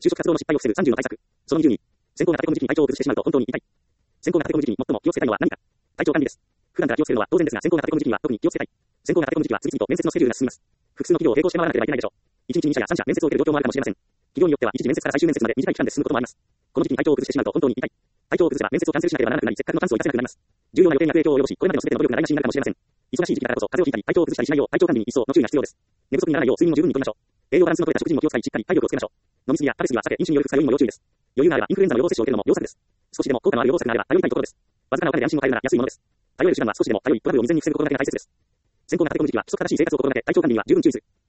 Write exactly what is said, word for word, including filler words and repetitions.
就職活動の失敗を防ぐさんじゅうの対策。そのにじゅうに。先行が立て込む時期に体調を崩してしまうと本当に痛い。先行が立て込む時期に最も気をつけたいのは何か。体調管理です。普段から気をつけるのは当然ですが、先行が立て込む時期には特に気をつけたい。先行が立て込む時期は次々と面接のスケジュールが進みます。複数の企業を並行して回らなければいけないでしょう。いちにちに社やさん社面接を受ける状況もあるかもしれません。企業によっては一次面接から最終面接まで短い期間で進むこともあります。この時期に体調を崩してしまうと本当に痛い。体調を崩せば面接をキャンセルしなければならなくなり、せっかくのチャンスを生かせなくなります。重要な予定に悪影響を及ぼし、これまでの全ての努力が台無しになるかもしれません。忙しい時期だからこそ風邪をひいたり体調を崩したりしないよう体調管理に一層の注意が必要です。寝不足にならないよう睡眠も十分にとりましょう。栄養バランスの取れた食事にも気を使いしっかり体力をつけましょう。飲みすぎや食べ過ぎは避け、飲酒による副作用にも要注意です。余裕があればインフルエンザの予防接種を受けるのも良策です。少しでも効果のある予防策があれば頼りたいところです。わずかなお金で安心を買えるなら安いものです。頼れる手段は少しでも頼り、トラブルを未然に防ぐことができる大切です。先行が立て込む時期は規則正しい生活を心がけ、体調管理には十分注意する。